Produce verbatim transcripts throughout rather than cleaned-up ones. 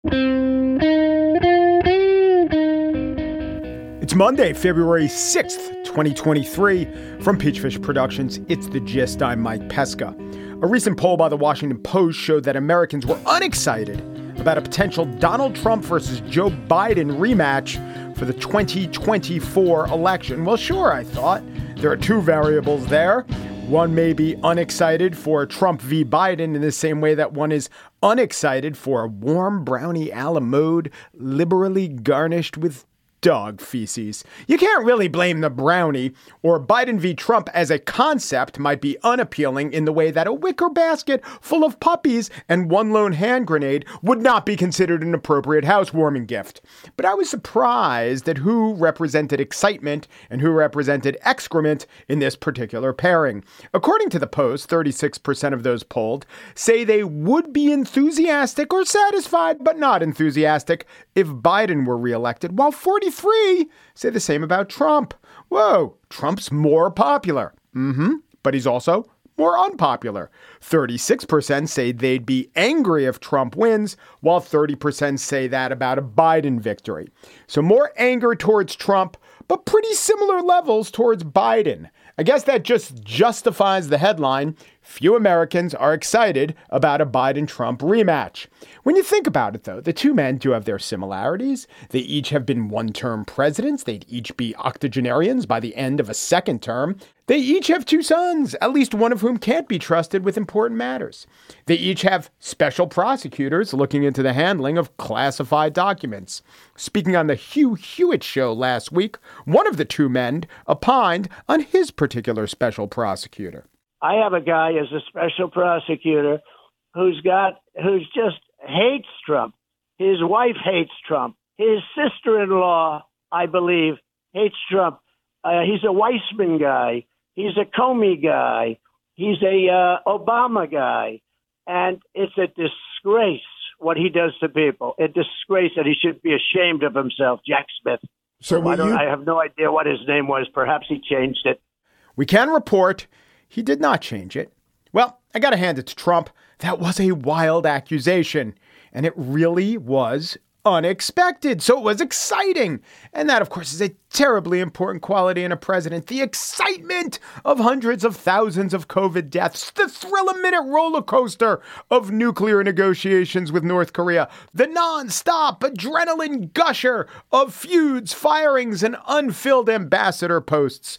It's Monday, February sixth, twenty twenty-three. From Peachfish Productions, it's The Gist. I'm Mike Pesca. A recent poll by the Washington Post showed that Americans were unexcited about a potential Donald Trump versus Joe Biden rematch for the twenty twenty-four election. Well, sure, I thought. There are two variables there. One may be unexcited for Trump v. Biden in the same way that one is unexcited for a warm brownie a la mode liberally garnished with dog feces. You can't really blame the brownie, or Biden v. Trump as a concept might be unappealing in the way that a wicker basket full of puppies and one lone hand grenade would not be considered an appropriate housewarming gift. But I was surprised at who represented excitement and who represented excrement in this particular pairing. According to the Post, thirty-six percent of those polled say they would be enthusiastic or satisfied, but not enthusiastic if Biden were reelected, while forty-three say the same about Trump. Whoa, Trump's more popular. Mm-hmm. But he's also more unpopular. thirty-six percent say they'd be angry if Trump wins, while thirty percent say that about a Biden victory. So more anger towards Trump, but pretty similar levels towards Biden. I guess that just justifies the headline, few Americans are excited about a Biden-Trump rematch. When you think about it, though, the two men do have their similarities. They each have been one-term presidents. They'd each be octogenarians by the end of a second term. They each have two sons, at least one of whom can't be trusted with important matters. They each have special prosecutors looking into the handling of classified documents. Speaking on the Hugh Hewitt show last week, one of the two men opined on his particular special prosecutor. I have a guy as a special prosecutor who's got, who's just hates Trump. His wife hates Trump. His sister-in-law, I believe, hates Trump. Uh, he's a Weissman guy. He's a Comey guy. He's a uh, Obama guy. And it's a disgrace what he does to people. A disgrace that he should be ashamed of himself, Jack Smith. So I, don't, you... I have no idea what his name was. Perhaps he changed it. We can report he did not change it. Well, I got to hand it to Trump. That was a wild accusation, and it really was unexpected. So it was exciting. And that, of course, is a terribly important quality in a president. The excitement of hundreds of thousands of COVID deaths, the thrill-a-minute roller coaster of nuclear negotiations with North Korea, the non-stop adrenaline gusher of feuds, firings, and unfilled ambassador posts.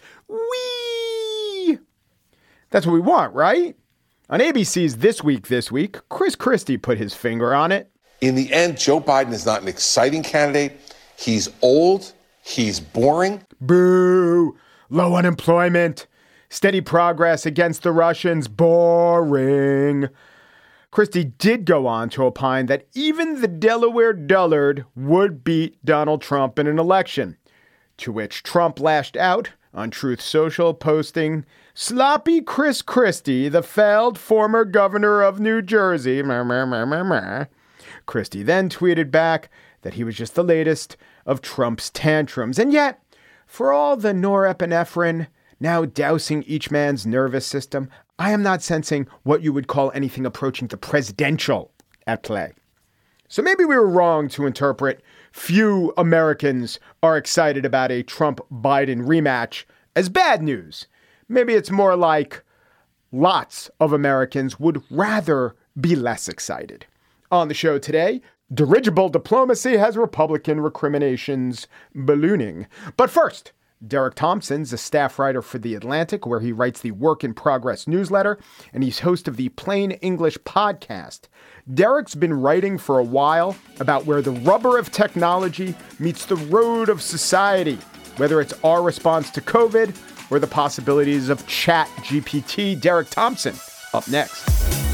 Whee! That's what we want, right? On A B C's This Week This Week, Chris Christie put his finger on it. In the end, Joe Biden is not an exciting candidate. He's old. He's boring. Boo! Low unemployment. Steady progress against the Russians. Boring. Christie did go on to opine that even the Delaware dullard would beat Donald Trump in an election, to which Trump lashed out on Truth Social, posting, "Sloppy Chris Christie, the failed former governor of New Jersey." Meh, meh, meh, meh, meh. Christie then tweeted back that he was just the latest of Trump's tantrums. And yet, for all the norepinephrine now dousing each man's nervous system, I am not sensing what you would call anything approaching the presidential at play. So maybe we were wrong to interpret few Americans are excited about a Trump-Biden rematch as bad news. Maybe it's more like lots of Americans would rather be less excited. On the show today, dirigible diplomacy has Republican recriminations ballooning. But first, Derek Thompson's a staff writer for The Atlantic, where he writes the Work in Progress newsletter, and he's host of the Plain English podcast. Derek's been writing for a while about where the rubber of technology meets the road of society, whether it's our response to COVID or the possibilities of Chat G P T. Derek Thompson, up next.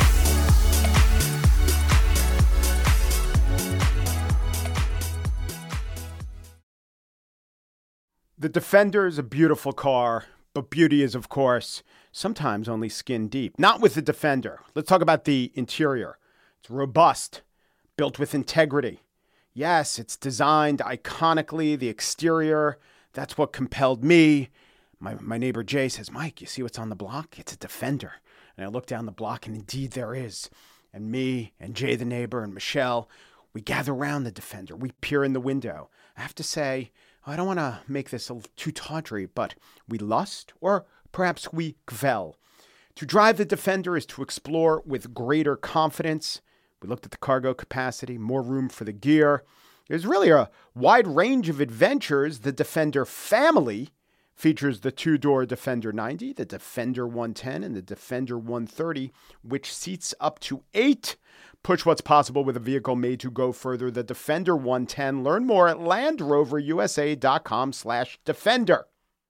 The Defender is a beautiful car, but beauty is, of course, sometimes only skin deep. Not with the Defender. Let's talk about the interior. It's robust, built with integrity. Yes, it's designed iconically. The exterior, that's what compelled me. My, my neighbor Jay says, "Mike, you see what's on the block? It's a Defender." And I look down the block, and indeed there is. And me and Jay the neighbor and Michelle, We gather around the Defender. We peer in the window. I have to say, I don't want to make this a little too tawdry, but we lust, or perhaps we gvel. To drive the Defender is to explore with greater confidence. We looked at the cargo capacity, more room for the gear. There's really a wide range of adventures. The Defender family features the two-door Defender ninety, the Defender one ten, and the Defender one thirty, which seats up to eight. Push what's possible with a vehicle made to go further. The Defender one ten. Learn more at LandRoverUSA.com slash Defender.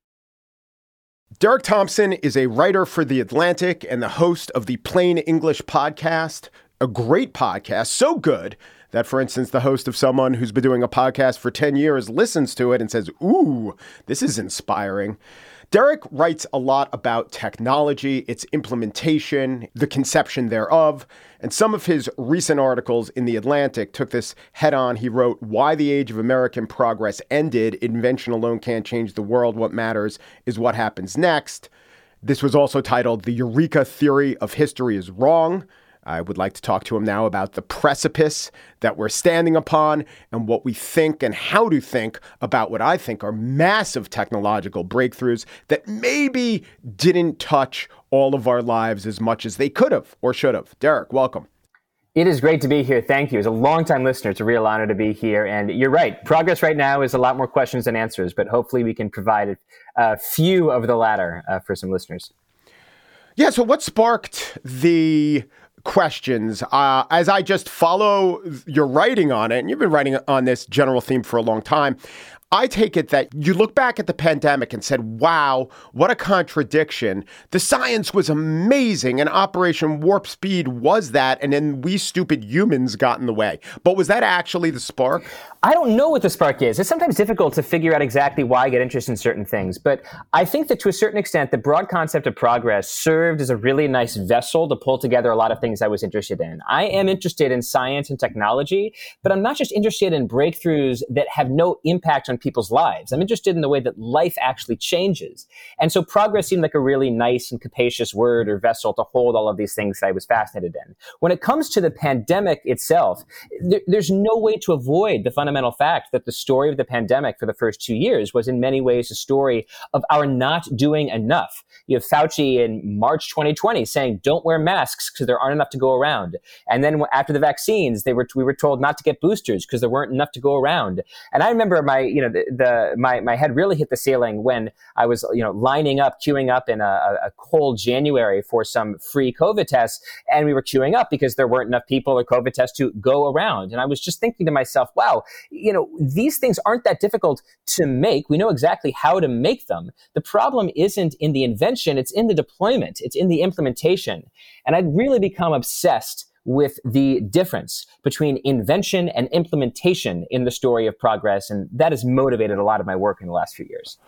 Derek Thompson is a writer for The Atlantic and the host of the Plain English podcast, a great podcast, so good that, for instance, the host of someone who's been doing a podcast for ten years listens to it and says, ooh, this is inspiring. Derek writes a lot about technology, its implementation, the conception thereof, and some of his recent articles in The Atlantic took this head on. He wrote, Why the Age of American Progress Ended. Invention Alone Can't Change the World. What Matters is What Happens Next. This was also titled The Eureka Theory of History is Wrong. I would like to talk to him now about the precipice that we're standing upon and what we think and how to think about what I think are massive technological breakthroughs that maybe didn't touch all of our lives as much as they could have or should have. Derek, welcome. It is great to be here. Thank you. As a longtime listener, it's a real honor to be here. And you're right. Progress right now is a lot more questions than answers, but hopefully we can provide a few of the latter uh, for some listeners. Yeah. So what sparked the questions? Uh, as I just follow your writing on it, and you've been writing on this general theme for a long time, I take it that you look back at the pandemic and said, wow, what a contradiction. The science was amazing and Operation Warp Speed was that. And then we stupid humans got in the way. But was that actually the spark? I don't know what the spark is. It's sometimes difficult to figure out exactly why I get interested in certain things. But I think that to a certain extent, the broad concept of progress served as a really nice vessel to pull together a lot of things I was interested in. I am interested in science and technology, but I'm not just interested in breakthroughs that have no impact on people's lives. I'm interested in the way that life actually changes. And so progress seemed like a really nice and capacious word or vessel to hold all of these things that I was fascinated in. When it comes to the pandemic itself, there, there's no way to avoid the fundamental fact that the story of the pandemic for the first two years was in many ways a story of our not doing enough. You have Fauci in March twenty twenty saying, don't wear masks because there aren't enough to go around. And then after the vaccines, they were we were told not to get boosters because there weren't enough to go around. And I remember my, you know, the, the my my head really hit the ceiling when I was, you know, lining up, queuing up in a, a cold January for some free COVID tests, and we were queuing up because there weren't enough people or COVID tests to go around. And I was just thinking to myself, wow, you know, these things aren't that difficult to make. We know exactly how to make them. The problem isn't in the invention, it's in the deployment, it's in the implementation. And I'd really become obsessed with the difference between invention and implementation in the story of progress. And that has motivated a lot of my work in the last few years.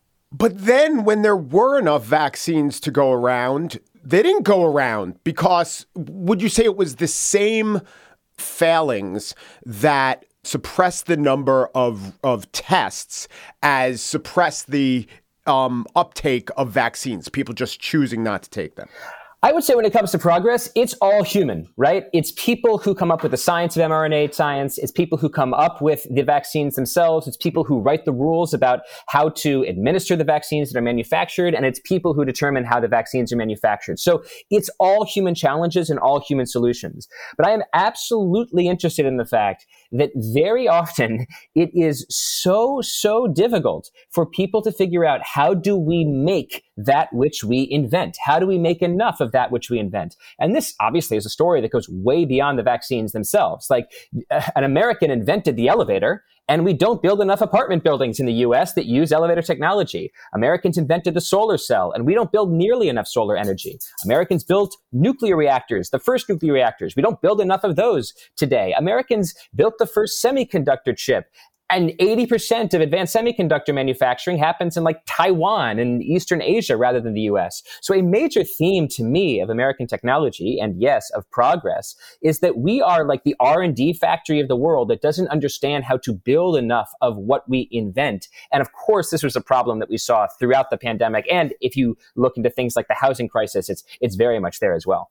But then when there were enough vaccines to go around, they didn't go around because, would you say it was the same failings that suppressed the number of, of tests as suppressed the um, uptake of vaccines, people just choosing not to take them? I would say when it comes to progress, it's all human, right? It's people who come up with the science of mRNA science. It's people who come up with the vaccines themselves. It's people who write the rules about how to administer the vaccines that are manufactured. And it's people who determine how the vaccines are manufactured. So it's all human challenges and all human solutions. But I am absolutely interested in the fact that very often it is so, so difficult for people to figure out, how do we make that which we invent? How do we make enough of that which we invent? And this obviously is a story that goes way beyond the vaccines themselves. Like, an American invented the elevator, and we don't build enough apartment buildings in the U S that use elevator technology. Americans invented the solar cell, and we don't build nearly enough solar energy. Americans built nuclear reactors, the first nuclear reactors. We don't build enough of those today. Americans built the first semiconductor chip. And eighty percent of advanced semiconductor manufacturing happens in like Taiwan and Eastern Asia rather than the U S. So a major theme to me of American technology, and yes, of progress, is that we are like the R and D factory of the world that doesn't understand how to build enough of what we invent. And of course, this was a problem that we saw throughout the pandemic. And if you look into things like the housing crisis, it's it's very much there as well.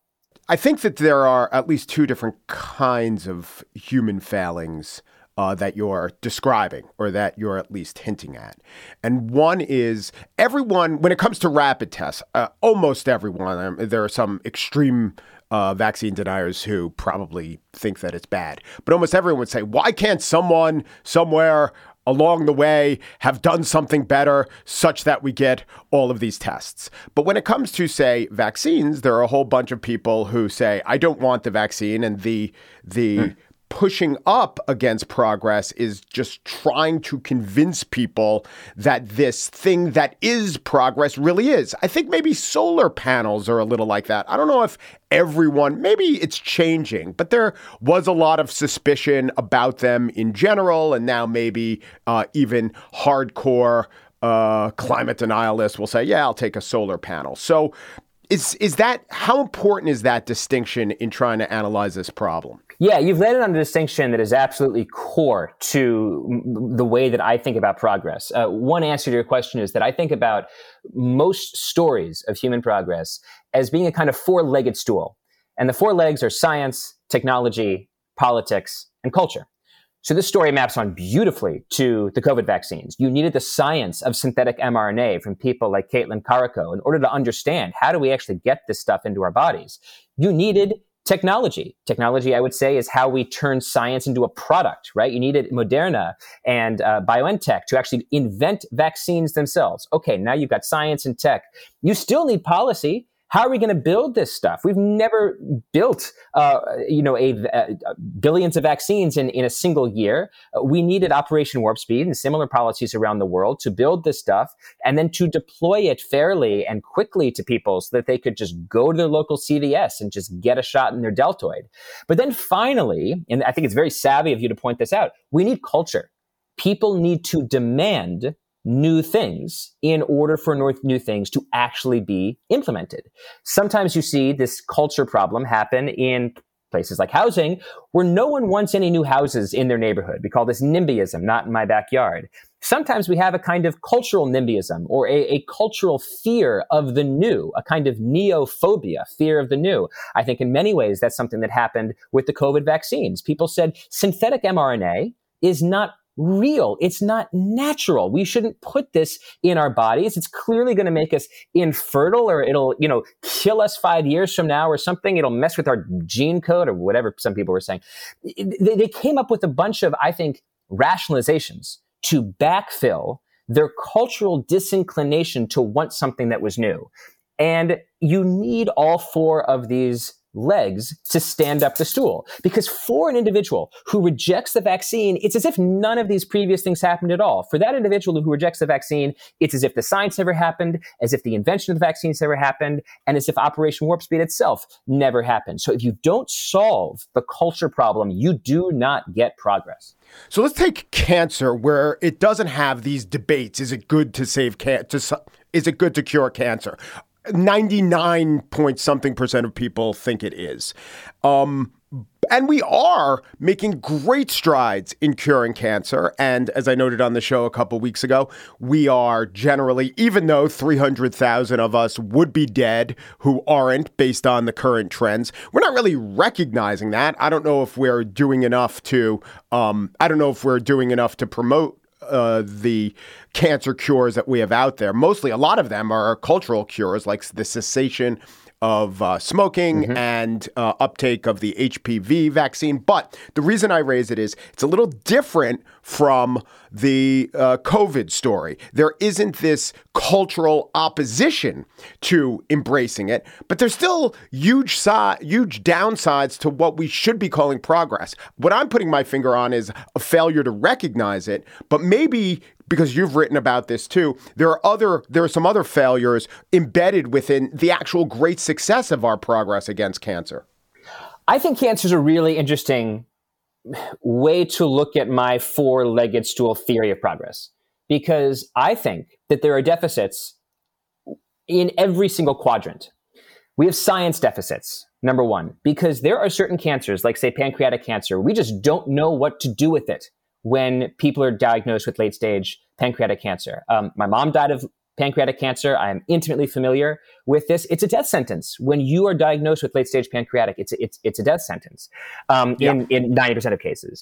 I think that there are at least two different kinds of human failings uh, that you're describing, or that you're at least hinting at. And one is everyone, when it comes to rapid tests, uh, almost everyone, um, there are some extreme uh, vaccine deniers who probably think that it's bad, but almost everyone would say, why can't someone somewhere along the way have done something better such that we get all of these tests? But when it comes to, say, vaccines, there are a whole bunch of people who say, I don't want the vaccine, and the the mm. pushing up against progress is just trying to convince people that this thing that is progress really is. I think maybe solar panels are a little like that. I don't know if everyone, maybe it's changing, but there was a lot of suspicion about them in general. And now maybe uh, even hardcore uh, climate denialists will say, yeah, I'll take a solar panel. So is is that, how important is that distinction in trying to analyze this problem? Yeah, you've landed on a distinction that is absolutely core to the way that I think about progress. Uh, one answer to your question is that I think about most stories of human progress as being a kind of four-legged stool. And the four legs are science, technology, politics, and culture. So this story maps on beautifully to the COVID vaccines. You needed the science of synthetic mRNA from people like Caitlin Carrico in order to understand how do we actually get this stuff into our bodies. You needed technology. Technology, I would say, is how we turn science into a product, right? You needed Moderna and uh, BioNTech to actually invent vaccines themselves. Okay, now you've got science and tech. You still need policy. How are we going to build this stuff? We've never built, uh, you know, a, a billions of vaccines in, in a single year. Uh, we needed Operation Warp Speed and similar policies around the world to build this stuff and then to deploy it fairly and quickly to people so that they could just go to their local C V S and just get a shot in their deltoid. But then finally, and I think it's very savvy of you to point this out, we need culture. People need to demand new things in order for new things to actually be implemented. Sometimes you see this culture problem happen in places like housing, where no one wants any new houses in their neighborhood. We call this NIMBYism, not in my backyard. Sometimes we have a kind of cultural NIMBYism, or a, a cultural fear of the new, a kind of neophobia, fear of the new. I think in many ways that's something that happened with the COVID vaccines. People said synthetic mRNA is not real. It's not natural. We shouldn't put this in our bodies. It's clearly going to make us infertile, or it'll, you know, kill us five years from now or something. It'll mess with our gene code or whatever some people were saying. They, they came up with a bunch of, I think, rationalizations to backfill their cultural disinclination to want something that was new. And you need all four of these legs to stand up the stool. Because for an individual who rejects the vaccine, it's as if none of these previous things happened at all. For that individual who rejects the vaccine, it's as if the science never happened, as if the invention of the vaccines never happened, and as if Operation Warp Speed itself never happened. So if you don't solve the culture problem, you do not get progress. So let's take cancer, where it doesn't have these debates. Is it good to save cancer? Is it good to cure cancer? ninety-nine point something percent of people think it is. Um, and we are making great strides in curing cancer. And as I noted on the show a couple weeks ago, we are generally, even though three hundred thousand of us would be dead who aren't based on the current trends, we're not really recognizing that. I don't know if we're doing enough to, um, I don't know if we're doing enough to promote Uh, the cancer cures that we have out there. Mostly, a lot of them are cultural cures, like the cessation of uh, smoking mm-hmm. and uh, uptake of the H P V vaccine. But the reason I raise it is it's a little different from the uh, COVID story. There isn't this cultural opposition to embracing it, but there's still huge, si- huge downsides to what we should be calling progress. What I'm putting my finger on is a failure to recognize it, but maybe because you've written about this too, there are other, there are some other failures embedded within the actual great success of our progress against cancer. I think cancer is a really interesting way to look at my four-legged stool theory of progress, because I think that there are deficits in every single quadrant. We have science deficits, number one, because there are certain cancers, like say pancreatic cancer, we just don't know what to do with it when people are diagnosed with late-stage pancreatic cancer. Um, my mom died of pancreatic cancer. I am intimately familiar with this. It's a death sentence. When you are diagnosed with late-stage pancreatic, it's, it's, it's a death sentence um, yeah. in, in ninety percent of cases.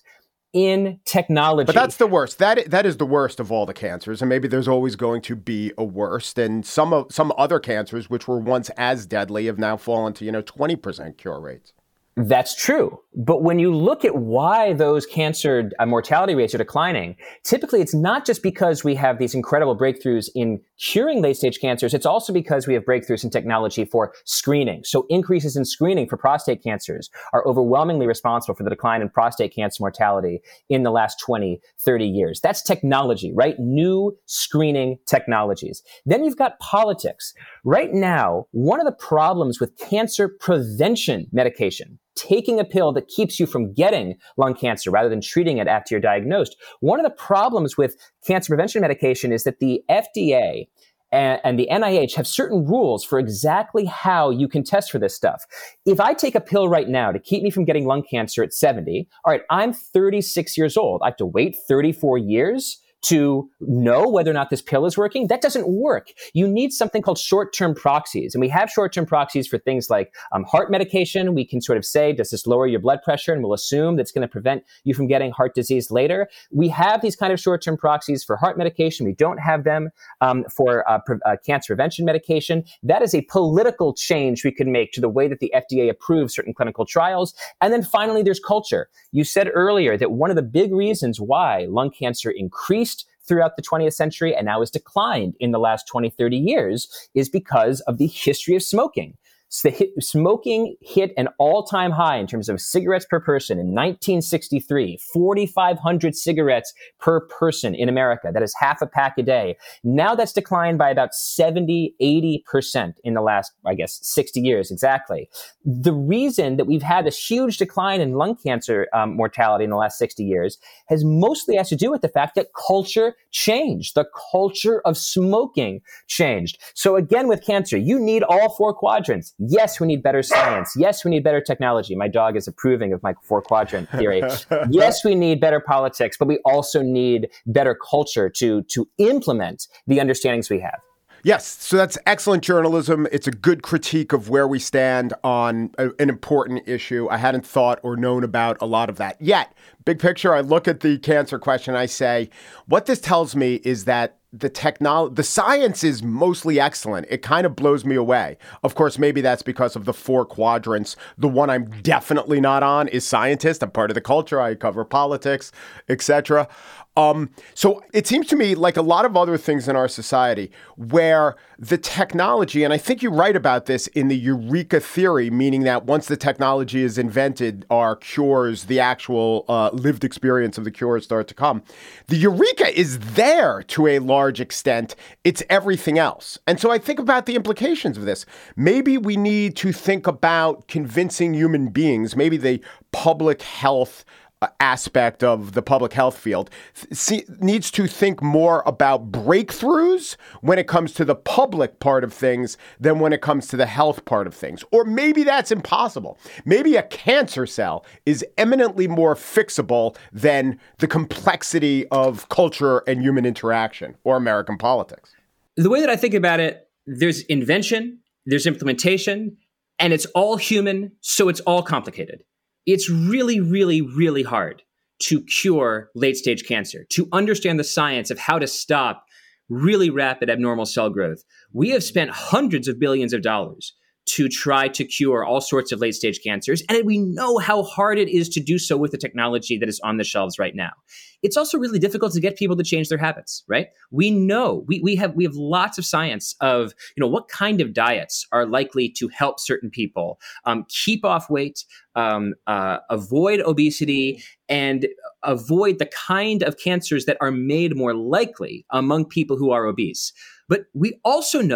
In technology. But that's the worst. That that is the worst of all the cancers. And maybe there's always going to be a worst. And some of some other cancers, which were once as deadly, have now fallen to, you know, twenty percent cure rates. That's true. But when you look at why those cancer uh, mortality rates are declining, typically it's not just because we have these incredible breakthroughs in curing late-stage cancers. It's also because we have breakthroughs in technology for screening. So increases in screening for prostate cancers are overwhelmingly responsible for the decline in prostate cancer mortality in the last twenty, thirty years. That's technology, right? New screening technologies. Then you've got politics. Right now, one of the problems with cancer prevention medication, taking a pill that keeps you from getting lung cancer rather than treating it after you're diagnosed. One of the problems with cancer prevention medication is that the F D A and, and the N I H have certain rules for exactly how you can test for this stuff. If I take a pill right now to keep me from getting lung cancer at seventy, all right, I'm thirty-six years old. I have to wait thirty-four years to know whether or not this pill is working. That doesn't work. You need something called short-term proxies. And we have short-term proxies for things like um, heart medication. We can sort of say, does this lower your blood pressure? And we'll assume that's going to prevent you from getting heart disease later. We have these kind of short-term proxies for heart medication. We don't have them um, for uh, pre- uh, cancer prevention medication. That is a political change we can make to the way that the F D A approves certain clinical trials. And then finally, there's culture. You said earlier that one of the big reasons why lung cancer increased throughout the twentieth century and now has declined in the last twenty, thirty years is because of the history of smoking. So the hit, smoking hit an all-time high in terms of cigarettes per person in nineteen sixty-three, forty-five hundred cigarettes per person in America. That is half a pack a day. Now that's declined by about seventy, eighty percent in the last, I guess, sixty years exactly. The reason that we've had this huge decline in lung cancer um, mortality in the last sixty years has mostly has to do with the fact that culture changed. The culture of smoking changed. So again, with cancer, you need all four quadrants. Yes, we need better science. Yes, we need better technology. My dog is approving of my four quadrant theory. Yes, we need better politics, but we also need better culture to, to implement the understandings we have. Yes, so that's excellent journalism. It's a good critique of where we stand on a, an important issue. I hadn't thought or known about a lot of that yet. Big picture, I look at the cancer question, I say, what this tells me is that the technology, the science is mostly excellent. It kind of blows me away. Of course, maybe that's because of the four quadrants. The one I'm definitely not on is scientist. I'm part of the culture. I cover politics, et cetera. Um, so it seems to me like a lot of other things in our society where the technology, and I think you write about this in the eureka theory, meaning that once the technology is invented, our cures, the actual uh, lived experience of the cures start to come. The eureka is there to a large extent. It's everything else. And so I think about the implications of this. Maybe we need to think about convincing human beings, maybe the public health aspect of the public health field see, needs to think more about breakthroughs when it comes to the public part of things than when it comes to the health part of things. Or maybe that's impossible. Maybe a cancer cell is eminently more fixable than the complexity of culture and human interaction or American politics. The way that I think about it, there's invention, there's implementation, and it's all human, so it's all complicated. It's really, really, really hard to cure late-stage cancer, to understand the science of how to stop really rapid abnormal cell growth. We have spent hundreds of billions of dollars to try to cure all sorts of late-stage cancers, and we know how hard it is to do so with the technology that is on the shelves right now. It's also really difficult to get people to change their habits, right? We know, we, we have we have lots of science of, you know, what kind of diets are likely to help certain people um, keep off weight, um, uh, avoid obesity, and avoid the kind of cancers that are made more likely among people who are obese. But we also know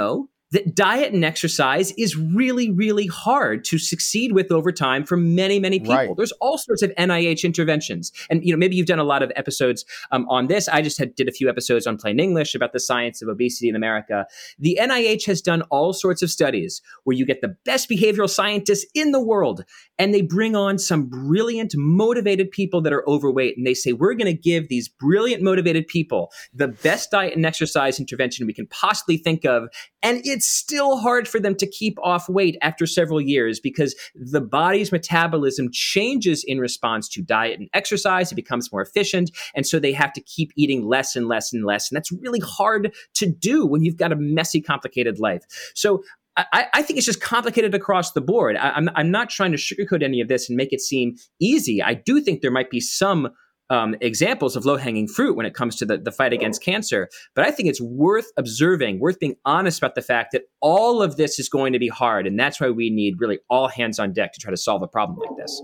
that diet and exercise is really, really hard to succeed with over time for many, many people. Right. There's all sorts of N I H interventions. And, you know, maybe you've done a lot of episodes um, on this. I just had, did a few episodes on Plain English about the science of obesity in America. The N I H has done all sorts of studies where you get the best behavioral scientists in the world, and they bring on some brilliant, motivated people that are overweight. And they say, we're going to give these brilliant, motivated people the best diet and exercise intervention we can possibly think of. And it's still hard for them to keep off weight after several years because the body's metabolism changes in response to diet and exercise. It becomes more efficient. And so they have to keep eating less and less and less. And that's really hard to do when you've got a messy, complicated life. So I, I think it's just complicated across the board. I, I'm, I'm not trying to sugarcoat any of this and make it seem easy. I do think there might be some Um, examples of low-hanging fruit when it comes to the, the fight against cancer. But I think it's worth observing, worth being honest about the fact that all of this is going to be hard. And that's why we need really all hands on deck to try to solve a problem like this.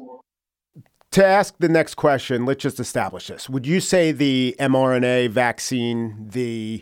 To ask the next question, let's just establish this. Would you say the mRNA vaccine, the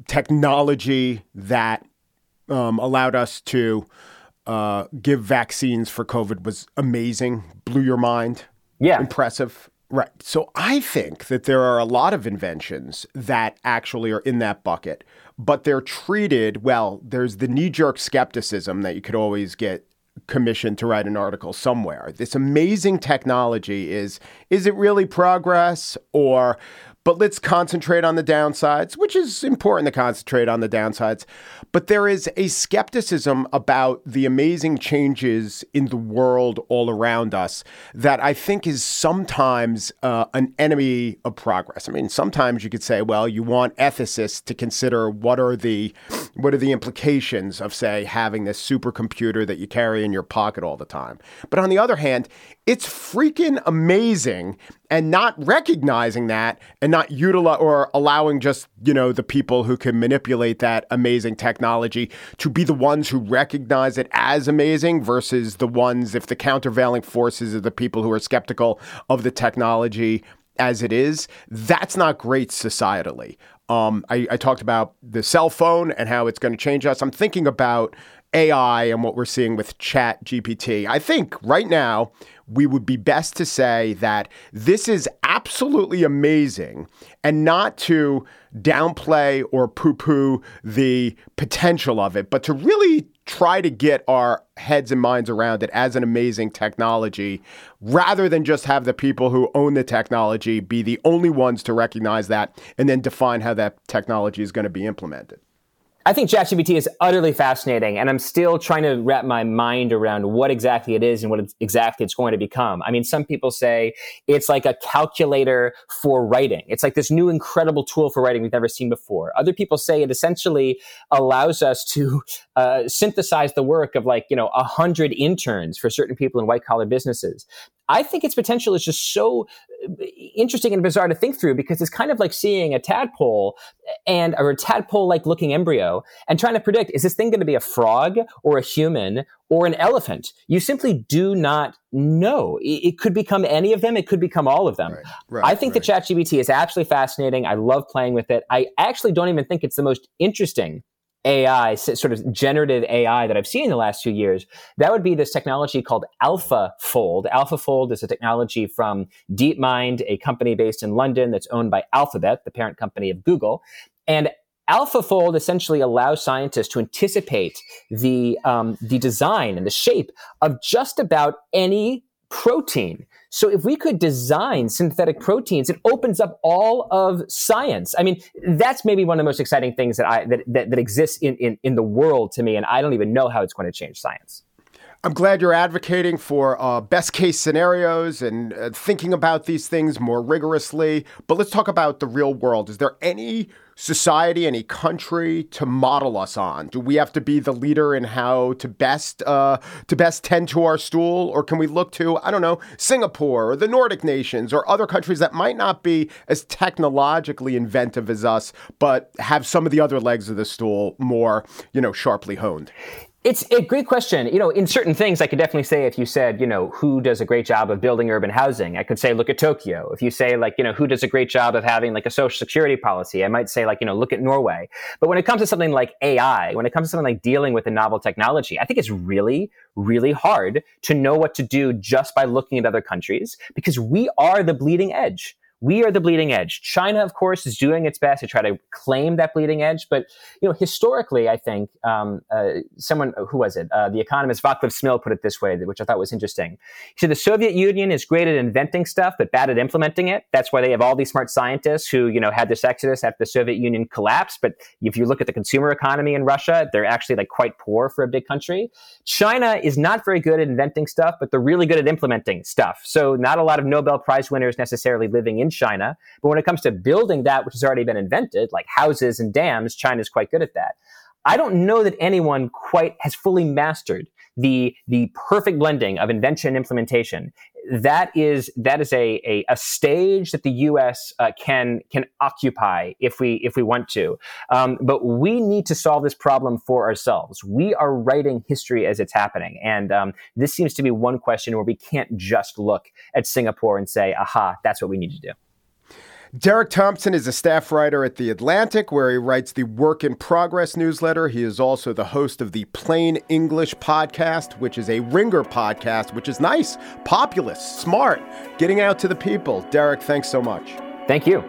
technology that um, allowed us to uh, give vaccines for COVID was amazing, blew your mind? Yeah. Impressive? Right. So I think that there are a lot of inventions that actually are in that bucket, but they're treated, well, there's the knee-jerk skepticism that you could always get commissioned to write an article somewhere. This amazing technology is, is it really progress? Or, but let's concentrate on the downsides, which is important to concentrate on the downsides. But there is a skepticism about the amazing changes in the world all around us that I think is sometimes uh, an enemy of progress. I mean, sometimes you could say, well, you want ethicists to consider what are the what are the implications of, say, having this supercomputer that you carry in your pocket all the time. But on the other hand, it's freaking amazing, and not recognizing that and not utilize or allowing just, you know, the people who can manipulate that amazing technology to be the ones who recognize it as amazing versus the ones, if the countervailing forces are the people who are skeptical of the technology as it is, that's not great societally. Um, I, I talked about the cell phone and how it's going to change us. I'm thinking about A I and what we're seeing with Chat G P T. I think right now we would be best to say that this is absolutely amazing and not to downplay or poo-poo the potential of it, but to really try to get our heads and minds around it as an amazing technology rather than just have the people who own the technology be the only ones to recognize that and then define how that technology is going to be implemented. I think ChatGPT is utterly fascinating, and I'm still trying to wrap my mind around what exactly it is and what it's, exactly it's going to become. I mean, some people say it's like a calculator for writing. It's like this new incredible tool for writing we've never seen before. Other people say it essentially allows us to uh, synthesize the work of like, you know, a hundred interns for certain people in white-collar businesses. I think its potential is just so interesting and bizarre to think through because it's kind of like seeing a tadpole and or a tadpole-like looking embryo and trying to predict, is this thing going to be a frog or a human or an elephant? You simply do not know. It could become any of them. It could become all of them. Right, right, I think right. that ChatGPT is absolutely fascinating. I love playing with it. I actually don't even think it's the most interesting A I, sort of generative A I that I've seen in the last few years. That would be this technology called AlphaFold. AlphaFold is a technology from DeepMind, a company based in London that's owned by Alphabet, the parent company of Google. And AlphaFold essentially allows scientists to anticipate the um, the design and the shape of just about any protein. So if we could design synthetic proteins, it opens up all of science. I mean, that's maybe one of the most exciting things that I that that, that exists in, in, in the world to me, and I don't even know how it's going to change science. I'm glad you're advocating for uh, best case scenarios and uh, thinking about these things more rigorously. But let's talk about the real world. Is there any society, any country to model us on? Do we have to be the leader in how to best uh, to best tend to our stool? Or can we look to, I don't know, Singapore or the Nordic nations or other countries that might not be as technologically inventive as us, but have some of the other legs of the stool more, you know, sharply honed? It's a great question. You know, in certain things, I could definitely say if you said, you know, who does a great job of building urban housing, I could say, look at Tokyo. If you say, like, you know, who does a great job of having like a social security policy, I might say, like, you know, look at Norway. But when it comes to something like A I, when it comes to something like dealing with a novel technology, I think it's really, really hard to know what to do just by looking at other countries, because we are the bleeding edge. We are the bleeding edge. China, of course, is doing its best to try to claim that bleeding edge. But, you know, historically, I think um, uh, someone, who was it? Uh, the economist Vaclav Smil put it this way, which I thought was interesting. He said, the Soviet Union is great at inventing stuff, but bad at implementing it. That's why they have all these smart scientists who, you know, had this exodus after the Soviet Union collapsed. But if you look at the consumer economy in Russia, they're actually like quite poor for a big country. China is not very good at inventing stuff, but they're really good at implementing stuff. So not a lot of Nobel Prize winners necessarily living in China. But when it comes to building that which has already been invented, like houses and dams, China's quite good at that. I don't know that anyone quite has fully mastered the the perfect blending of invention and implementation. That is that is a a, a stage that the U S uh, can can occupy if we if we want to. Um, but we need to solve this problem for ourselves. We are writing history as it's happening, and um, this seems to be one question where we can't just look at Singapore and say, "Aha, that's what we need to do." Derek Thompson is a staff writer at The Atlantic, where he writes the Work in Progress newsletter. He is also the host of the Plain English podcast, which is a Ringer podcast, which is nice, populist, smart, getting out to the people. Derek, thanks so much. Thank you.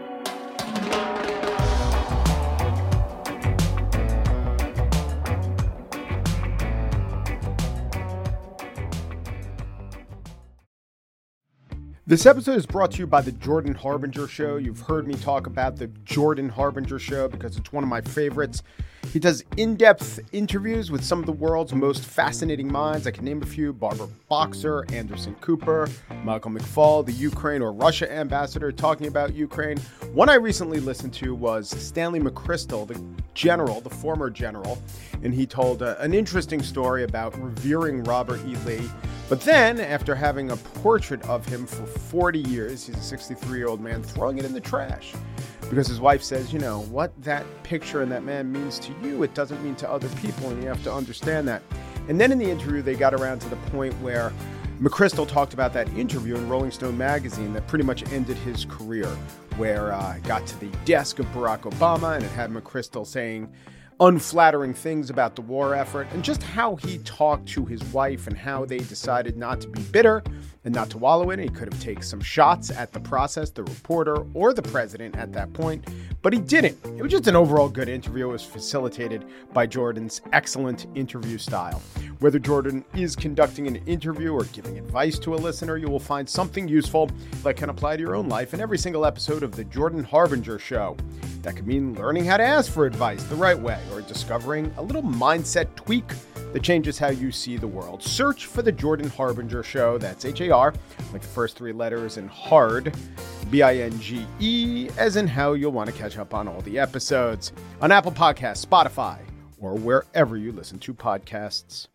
This episode is brought to you by the Jordan Harbinger Show. You've heard me talk about the Jordan Harbinger Show because it's one of my favorites. He does in-depth interviews with some of the world's most fascinating minds. I can name a few: Barbara Boxer, Anderson Cooper, Michael McFaul, the Ukraine or Russia ambassador talking about Ukraine. One I recently listened to was Stanley McChrystal, the general, the former general, and he told uh, an interesting story about revering Robert E. Lee. But then, after having a portrait of him for forty years, he's a sixty-three-year-old man, throwing it in the trash. Because his wife says, you know, what that picture and that man means to you, it doesn't mean to other people, and you have to understand that. And then in the interview, they got around to the point where McChrystal talked about that interview in Rolling Stone magazine that pretty much ended his career, where uh, it got to the desk of Barack Obama, and it had McChrystal saying unflattering things about the war effort, and just how he talked to his wife and how they decided not to be bitter and not to wallow in it. He could have taken some shots at the process, the reporter, or the president at that point, but he didn't. It was just an overall good interview. It was facilitated by Jordan's excellent interview style. Whether Jordan is conducting an interview or giving advice to a listener, you will find something useful that can apply to your own life in every single episode of The Jordan Harbinger Show. That could mean learning how to ask for advice the right way, or discovering a little mindset tweak that changes how you see the world. Search for The Jordan Harbinger Show. That's H A R, like the first three letters, and hard, B I N G E, as in how you'll want to catch up on all the episodes on Apple Podcasts, Spotify, or wherever you listen to podcasts.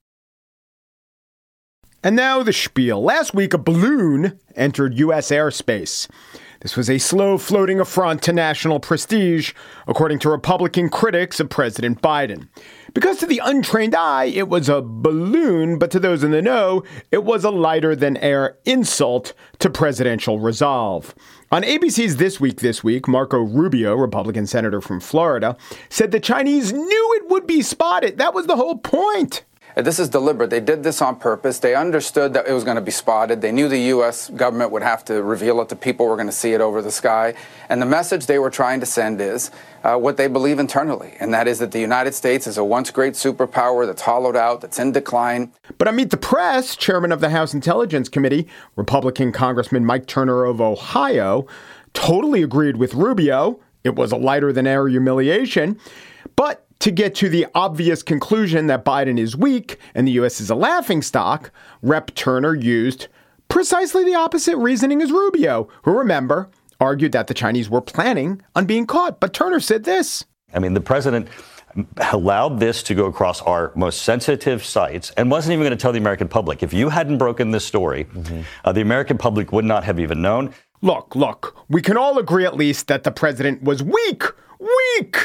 And now the spiel. Last week, a balloon entered U S airspace. This was a slow-floating affront to national prestige, according to Republican critics of President Biden. Because to the untrained eye, it was a balloon, but to those in the know, it was a lighter-than-air insult to presidential resolve. On A B C's This Week This Week, Marco Rubio, Republican senator from Florida, said the Chinese knew it would be spotted. That was the whole point. This is deliberate. They did this on purpose. They understood that it was going to be spotted. They knew the U S government would have to reveal it to people who were going to see it over the sky. And the message they were trying to send is uh, what they believe internally, and that is that the United States is a once great superpower that's hollowed out, that's in decline. But on Meet the Press, chairman of the House Intelligence Committee, Republican Congressman Mike Turner of Ohio, totally agreed with Rubio. It was a lighter-than-air humiliation. But to get to the obvious conclusion that Biden is weak and the U S is a laughingstock, Representative Turner used precisely the opposite reasoning as Rubio, who, remember, argued that the Chinese were planning on being caught. But Turner said this. I mean, the president allowed this to go across our most sensitive sites and wasn't even going to tell the American public. If you hadn't broken this story, mm-hmm. uh, the American public would not have even known. Look, look, we can all agree at least that the president was weak, weak.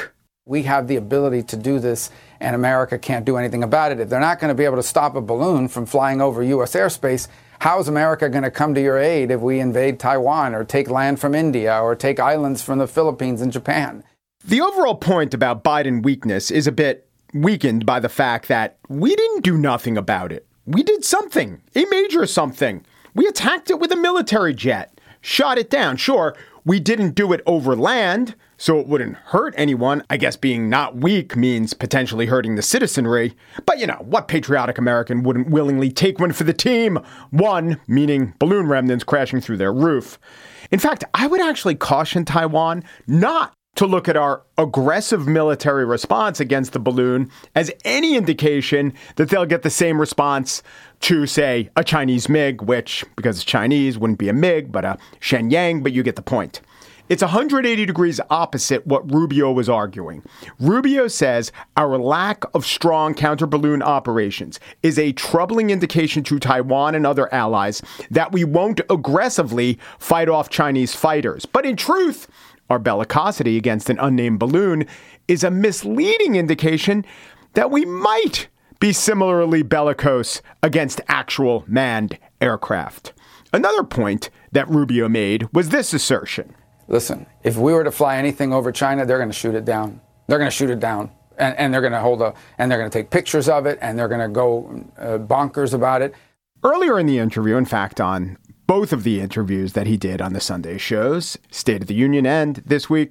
We have the ability to do this, and America can't do anything about it. If they're not going to be able to stop a balloon from flying over U S airspace, how is America going to come to your aid if we invade Taiwan or take land from India or take islands from the Philippines and Japan? The overall point about Biden weakness is a bit weakened by the fact that we didn't do nothing about it. We did something, a major something. We attacked it with a military jet, shot it down. Sure, we didn't do it over land, so it wouldn't hurt anyone. I guess being not weak means potentially hurting the citizenry. But, you know, what patriotic American wouldn't willingly take one for the team? One, meaning balloon remnants crashing through their roof. In fact, I would actually caution Taiwan not to look at our aggressive military response against the balloon as any indication that they'll get the same response to, say, a Chinese MiG, which, because it's Chinese, wouldn't be a MiG, but a Shenyang, but you get the point. It's one hundred eighty degrees opposite what Rubio was arguing. Rubio says our lack of strong counter-balloon operations is a troubling indication to Taiwan and other allies that we won't aggressively fight off Chinese fighters. But in truth, our bellicosity against an unnamed balloon is a misleading indication that we might be similarly bellicose against actual manned aircraft. Another point that Rubio made was this assertion. Listen, if we were to fly anything over China, they're going to shoot it down. They're going to shoot it down. And, and they're going to hold a, and they're going to take pictures of it, and they're going to go uh, bonkers about it. Earlier in the interview, in fact, on both of the interviews that he did on the Sunday shows, State of the Union and This Week,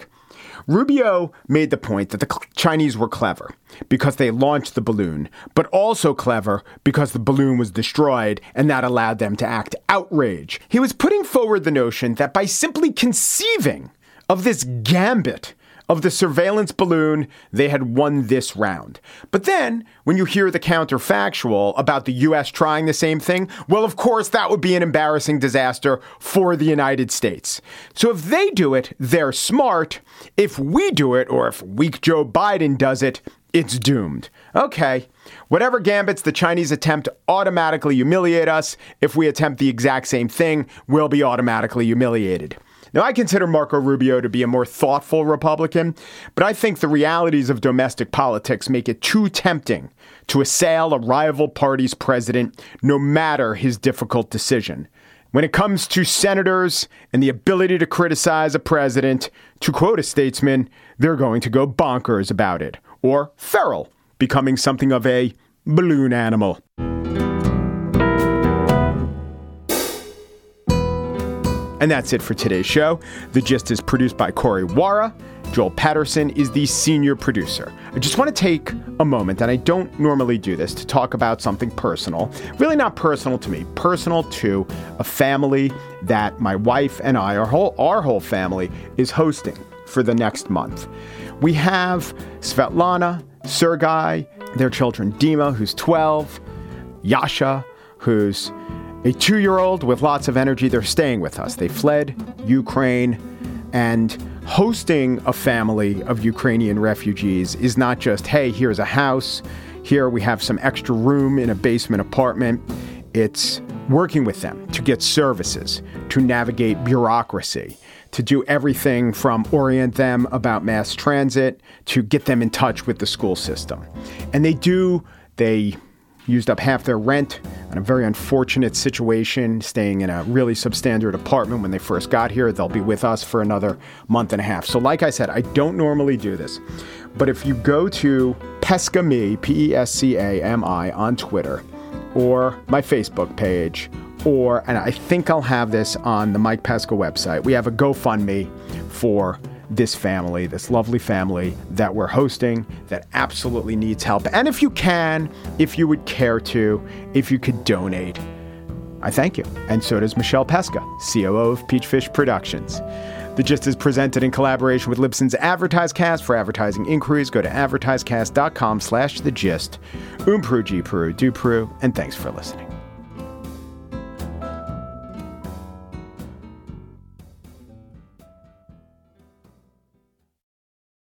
Rubio made the point that the Chinese were clever because they launched the balloon, but also clever because the balloon was destroyed and that allowed them to act outrage. He was putting forward the notion that by simply conceiving of this gambit of the surveillance balloon, they had won this round. But then, when you hear the counterfactual about the U S trying the same thing, well, of course, that would be an embarrassing disaster for the United States. So if they do it, they're smart. If we do it, or if weak Joe Biden does it, it's doomed. Okay, whatever gambits the Chinese attempt automatically humiliate us. If we attempt the exact same thing, we'll be automatically humiliated. Now, I consider Marco Rubio to be a more thoughtful Republican, but I think the realities of domestic politics make it too tempting to assail a rival party's president, no matter his difficult decision. When it comes to senators and the ability to criticize a president, to quote a statesman, they're going to go bonkers about it, or feral, becoming something of a balloon animal. And that's it for today's show. The Gist is produced by Corey Wara. Joel Patterson is the senior producer. I just want to take a moment, and I don't normally do this, to talk about something personal. Really not personal to me, personal to a family that my wife and I, our whole, our whole family, is hosting for the next month. We have Svetlana, Sergei, their children Dima, who's twelve, Yasha, who's a two-year-old with lots of energy. They're staying with us. They fled Ukraine, and hosting a family of Ukrainian refugees is not just, hey, here's a house. Here we have some extra room in a basement apartment. It's working with them to get services, to navigate bureaucracy, to do everything from orient them about mass transit to get them in touch with the school system. And they do, they used up half their rent on a very unfortunate situation, staying in a really substandard apartment when they first got here. They'll be with us for another month and a half. So like I said, I don't normally do this, but if you go to Pescami, P E S C A M I on Twitter, or my Facebook page, or, and I think I'll have this on the Mike Pesca website, we have a GoFundMe for this family, this lovely family that we're hosting that absolutely needs help. And if you can, if you would care to, if you could donate, I thank you. And so does Michelle Pesca, C O O of Peachfish Productions. The Gist is presented in collaboration with Libsyn's AdvertiseCast. For advertising inquiries, go to advertisecast.com slash the gist. Um Peru, G Peru, Du Peru, and thanks for listening.